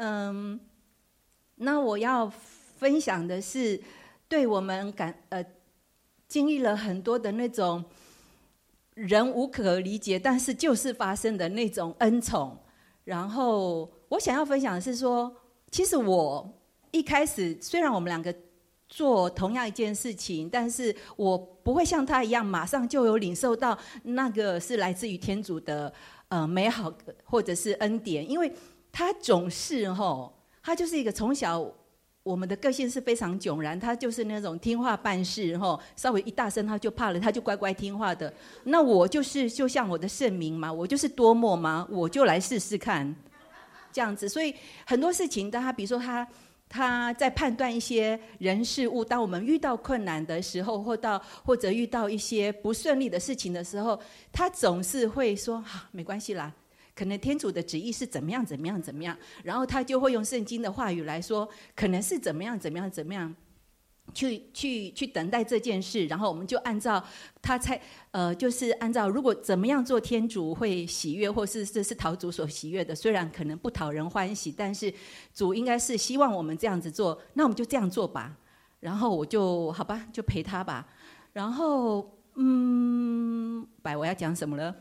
那我要分享的是，对我们经历了很多的那种人无可理解，但是就是发生的那种恩宠。然后我想要分享的是说，其实我一开始虽然我们两个做同样一件事情，但是我不会像他一样马上就有领受到那个是来自于天主的美好或者是恩典，因为他总是他就是一个从小我们的个性是非常迥然，他就是那种听话办事稍微一大声他就怕了，他就乖乖听话的。那我就是就像我的圣名嘛，我就是多默嘛，我就来试试看这样子。所以很多事情当他比如说他在判断一些人事物，当我们遇到困难的时候，或者遇到一些不顺利的事情的时候，他总是会说没关系啦，可能天主的旨意是怎么样怎么样怎么样，然后他就会用圣经的话语来说，可能是怎么样怎么样怎么样去等待这件事，然后我们就按照他就是按照如果怎么样做天主会喜悦，或是这是讨主所喜悦的，虽然可能不讨人欢喜，但是主应该是希望我们这样子做，那我们就这样做吧。然后我就好吧，就陪他吧。然后我要讲什么了？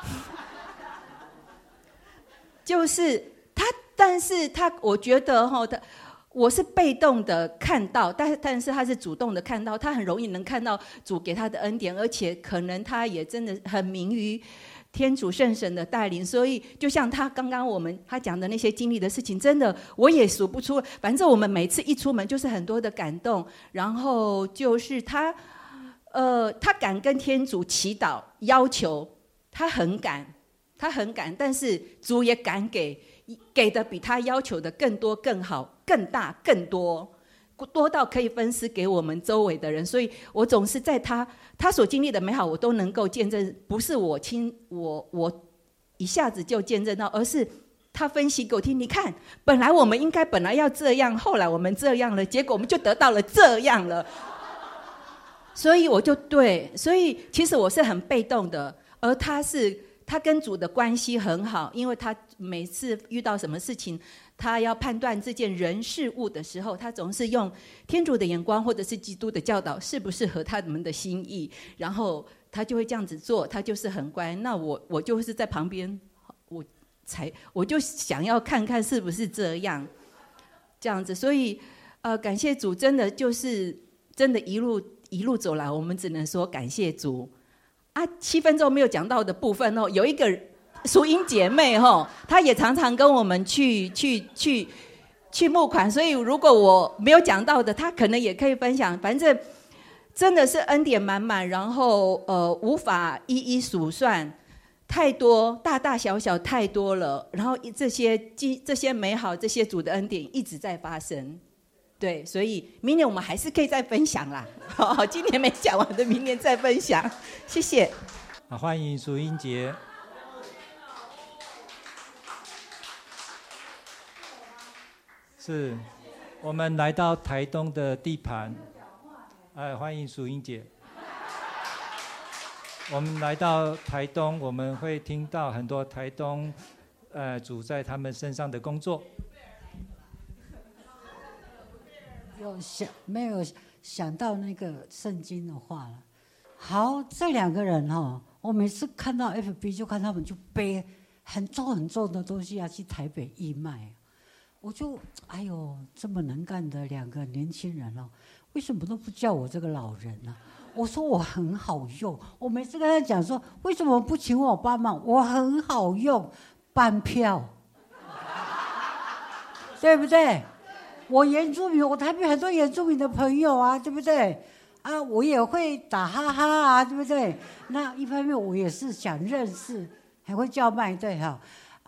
就是他，但是他我觉得我是被动的看到，但是他是主动的看到，他很容易能看到主给他的恩典，而且可能他也真的很明于天主圣神的带领，所以就像他刚刚他讲的那些经历的事情，真的我也数不出，反正我们每次一出门就是很多的感动，然后就是他敢跟天主祈祷要求，他很敢，但是主也敢给的比他要求的更多、更好、更大、更多到可以分施给我们周围的人。所以我总是在他所经历的美好，我都能够见证，不是我一下子就见证到，而是他分析给我听。你看，本来我们本来要这样，后来我们这样了，结果我们就得到了这样了。所以所以其实我是很被动的，而他跟主的关系很好，因为他每次遇到什么事情，他要判断这件人事物的时候，他总是用天主的眼光或者是基督的教导是不是合他们的心意，然后他就会这样子做，他就是很乖。那我就是在旁边，我就想要看看是不是这样子。所以感谢主，真的就是真的一路走来，我们只能说感谢主。7分钟没有讲到的部分有一个淑英姐妹她也常常跟我们去募款，所以如果我没有讲到的，她可能也可以分享。反正真的是恩典满满，然后无法一一数算，太多大大小小太多了，然后这些美好，这些主的恩典一直在发生。对，所以明年我们还是可以再分享啦。好，今年没讲完的，明年再分享。谢谢。 欢迎淑英姐。是，我们来到台东的地盘，欢迎淑英姐。我们来到台东，我们会听到很多台东主在他们身上的工作。 没有想到那个圣经的话了。好，这两个人我每次看到 FB 就看他们就背很重很重的东西要去台北义卖，我就哎呦，这么能干的两个年轻人为什么都不叫我这个老人呢？我说我很好用，我每次跟他讲说为什么不请我帮忙，我很好用，半票，对不对？我原住民，我台北很多原住民的朋友啊，对不对？我也会打哈哈啊，对不对？那一方面我也是想认识，还会叫卖，对哈。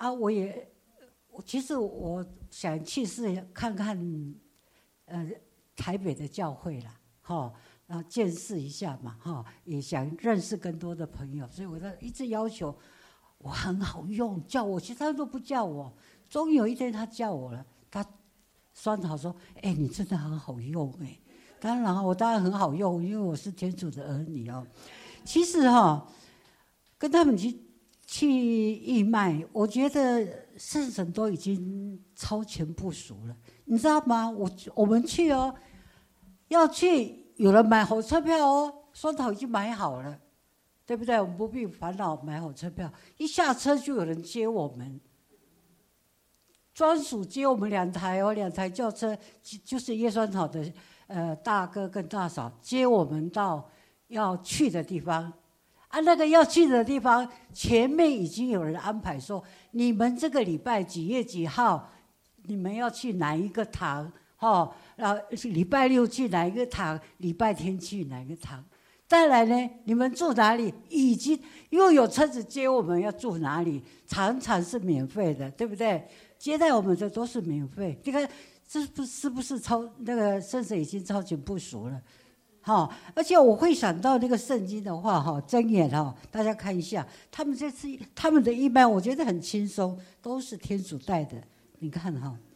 其实我想去试看看，台北的教会啦，然后见识一下嘛，也想认识更多的朋友，所以我一直要求我很好用，叫我，其实他都不叫我。终于有一天他叫我了，他酸桃说：“你真的很好用当然，我当然很好用，因为我是天主的儿女其实跟他们去义卖，我觉得圣神都已经超前部署了，你知道吗？我们去要去，有人买好车票酸桃已经买好了，对不对？我们不必烦恼买好车票，一下车就有人接我们。”专属接我们2台轿车，就是叶酸草的大哥跟大嫂接我们到要去的地方，那个要去的地方前面已经有人安排说，你们这个礼拜几月几号，你们要去哪一个堂然后礼拜六去哪一个堂，礼拜天去哪一个堂。再来呢，你们住哪里？已经又有车子接我们，要住哪里？常常是免费的，对不对？接待我们的都是免费。你看，是不是那个圣神已经超前部署了？而且我会想到那个圣经的话箴言大家看一下，他们这次他们的义卖，我觉得很轻松，都是天主带的。你看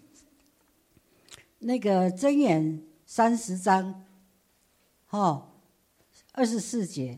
那个箴言30章24节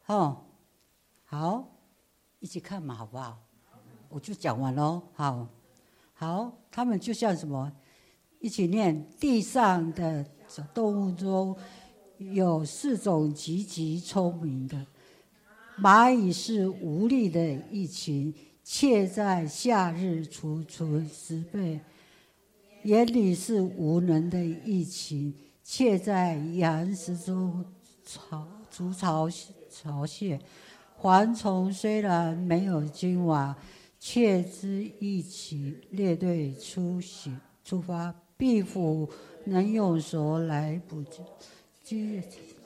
好，一起看嘛，好不好？我就讲完喽。好，他们就像什么？一起念：地上的动物中有4种极其聪明的，蚂蚁是无力的一群，妾在夏日储存10倍；眼里是无能的一群，妾在羊食中筑巢穴。蝗虫虽然没有君王，却之一起列队出发，壁虎能用手来捕捉。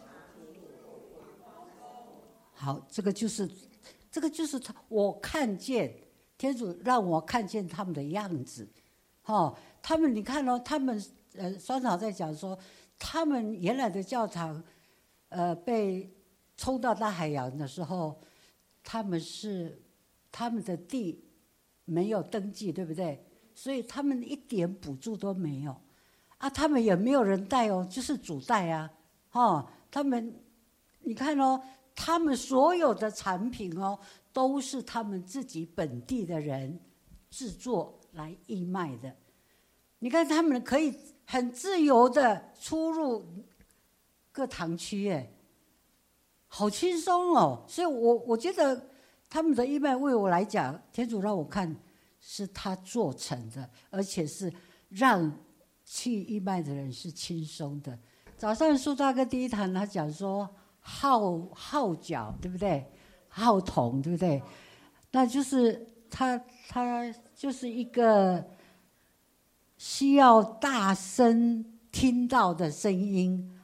好，这个就是我看见天主让我看见他们的样子。他们你看他们酸草在讲说，他们原来的教堂被冲到大海洋的时候，他们的地没有登记，对不对？所以他们一点补助都没有他们也没有人带就是主带他们你看他们所有的产品都是他们自己本地的人制作来义卖的。你看他们可以很自由的出入各堂区好轻松所以我觉得他们的义卖为我来讲，天主让我看是他做成的，而且是让去义卖的人是轻松的。早上苏大哥第一堂他讲说号角，对不对？号筒，对不对？那就是他就是一个需要大声听到的声音，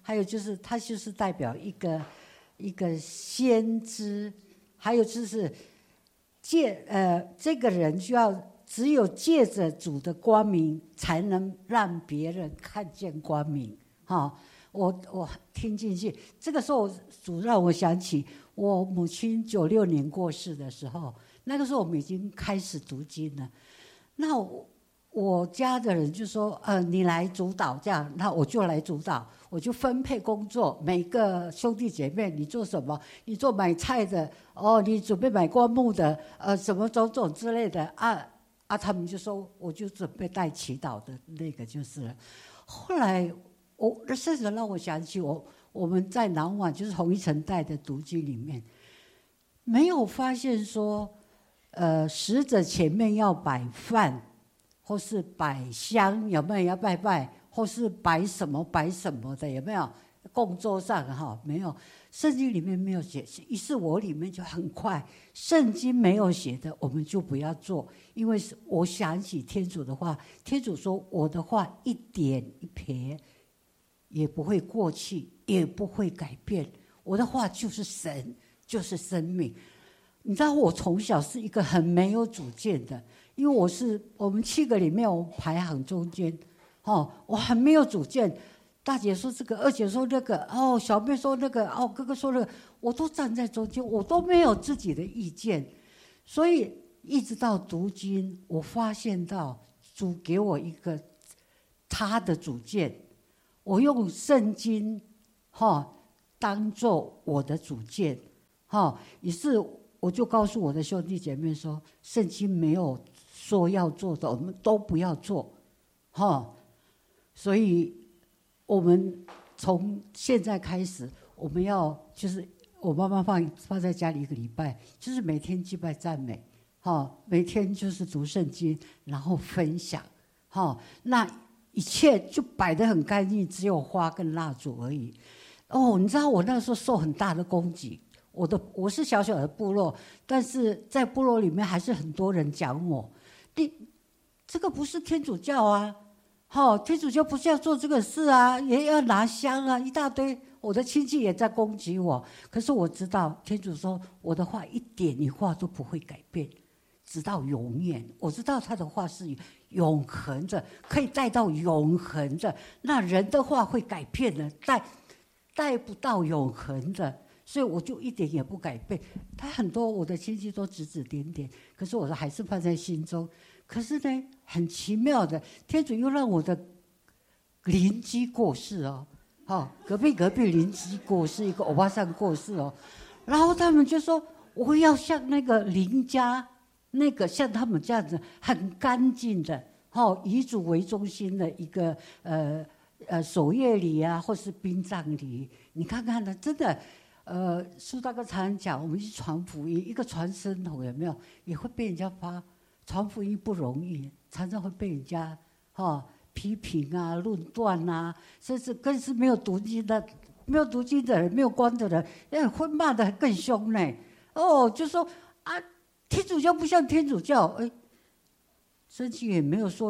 还有就是他就是代表一个先知，还有就是这个人需要只有借着主的光明，才能让别人看见光明。我听进去，这个时候主让我想起我母亲96年过世的时候，那个时候我们已经开始读经了。那我家的人就说你来主导这样，那我就来主导，我就分配工作，每个兄弟姐妹你做什么，你做买菜的你准备买棺木的什么种种之类的他们就说我就准备带祈祷的那个就是了。后来甚至让我想起我们在南网就是同一层带的读经里面，没有发现说使者前面要摆饭，或是摆香，有没有要拜拜，或是摆什么的，有没有？供桌上没有，圣经里面没有写，于是我里面就很快，圣经没有写的我们就不要做，因为我想起天主的话，天主说我的话一点一撇也不会过去，也不会改变，我的话就是神，就是生命。你知道我从小是一个很没有主见的，因为我们7个里面我排行中间，我很没有主见。大姐说这个，二姐说那个，小妹说那个，哥哥说那个，我都站在中间，我都没有自己的意见。所以一直到读经，我发现到主给我一个他的主见，我用圣经当做我的主见，于是我就告诉我的兄弟姐妹说，圣经没有说要做的，我们都不要做，所以我们从现在开始，我们要就是我妈妈放在家里1个礼拜，就是每天祭拜赞美，每天就是读圣经，然后分享，那一切就摆得很干净，只有花跟蜡烛而已。你知道我那时候受很大的攻击，我是小小的部落，但是在部落里面还是很多人讲我，这个不是天主教啊。天主教不是要做这个事啊，也要拿香啊，一大堆。我的亲戚也在攻击我，可是我知道天主说我的话一点一画都不会改变，直到永远。我知道他的话是永恒的，可以带到永恒的。那人的话会改变的，带不到永恒的，所以我就一点也不改变。他很多我的亲戚都指指点点，可是我还是放在心中。可是呢，很奇妙的，天主又让我的邻居过世隔壁邻居过世，一个欧巴桑过世然后他们就说我要像那个邻家那个像他们这样子很干净的以主为中心的一个守夜礼啊，或是殡葬礼。你看看呢，真的苏大哥常常讲，我们去传福音，一个传声筒有没有也会被人家发。传福音不容易，常常会被人家批评啊、论断啊，甚至更是没有读经的人、没有光的人，会骂得更凶呢。就说天主教不像天主教，圣经也没有说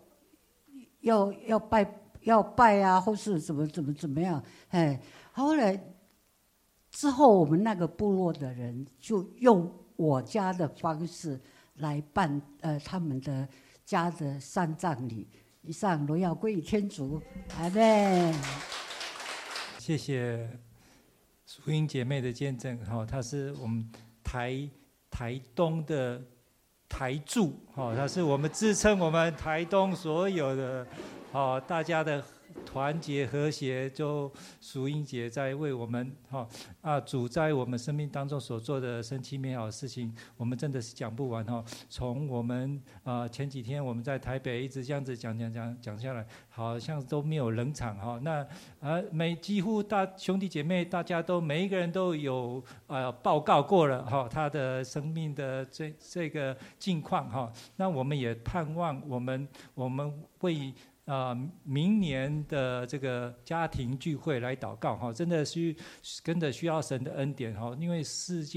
要拜啊，或是怎么样。后来之后，我们那个部落的人就用我家的方式来办他们的家的丧葬礼。以上荣耀归于天主，阿们。 谢谢淑英姐妹的见证，她是我们台东的台柱，她是我们支撑我们台东所有的大家的团结和谐，就淑英姐在为我们主在我们生命当中所做的神奇美好的事情，我们真的是讲不完从我们前几天我们在台北一直这样子讲下来，好像都没有冷场那几乎兄弟姐妹大家都每一个人都有报告过了他的生命的这个境况那我们也盼望我们为明年的这个家庭聚会来祷告真的是需要神的恩典因为世界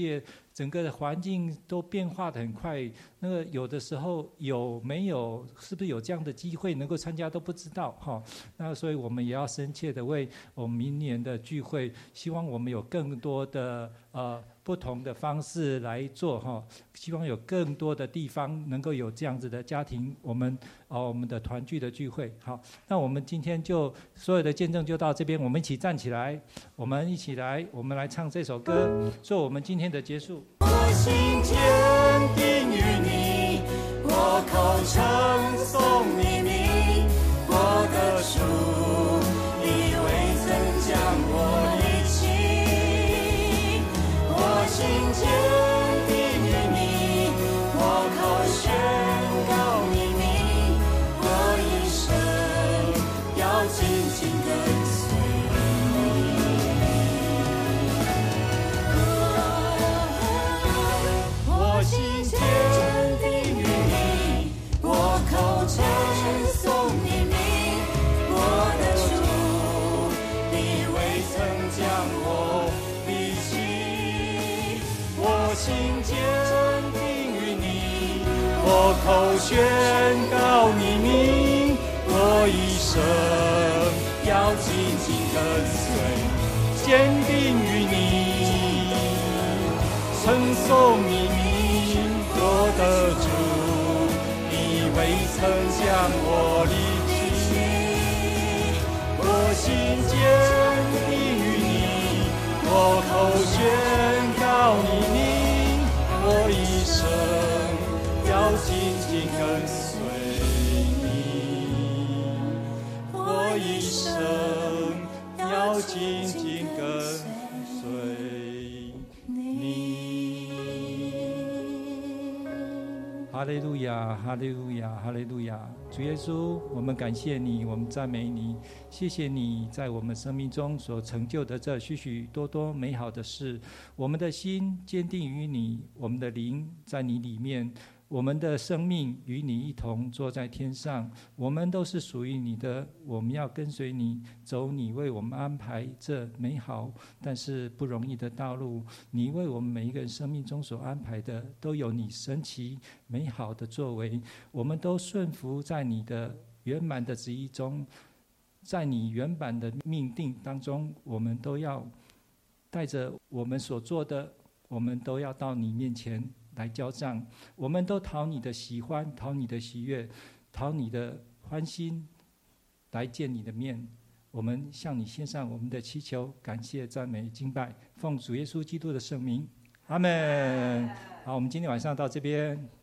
整个的环境都变化得很快，那个有的时候有没有，是不是有这样的机会能够参加都不知道哈。那所以我们也要深切的为我们明年的聚会，希望我们有更多的不同的方式来做哈，希望有更多的地方能够有这样子的家庭，我们的团聚的聚会。好，那我们今天就所有的见证就到这边，我们一起站起来，我们一起来，我们来唱这首歌，做我们今天的结束。 我心坚定于你，我口称颂你名，我的主，你未曾将我离弃。我心坚定于你，我口宣告你名，我一生要紧紧跟随你。我心坚定于你，我口称颂你名，我的主，你未曾将我离弃。我心坚定于你，我口宣告你名，我一生要紧紧跟随，坚定于你，称颂你名，我的主，你未曾将我离弃。我心坚定于你，我口宣告你名，我一生要紧紧跟随你，我一生要紧紧跟随你。 哈利路亚，哈利路亚，哈利路亚！主耶稣，我们感谢你，我们赞美你，谢谢你在我们生命中所成就的这许许多多美好的事。我们的心坚定于你，我们的灵在你里面，我们的生命与你一同坐在天上。我们都是属于你的，我们要跟随你，走你为我们安排这美好但是不容易的道路。你为我们每一个人生命中所安排的，都有你神奇美好的作为，我们都顺服在你的圆满的旨意中，在你原版的命定当中，我们都要带着我们所做的，我们都要到你面前来交账，我们都讨你的喜欢，讨你的喜悦，讨你的欢心，来见你的面。我们向你献上我们的祈求、感谢、赞美、敬拜，奉主耶稣基督的圣名，阿们。好，我们今天晚上到这边。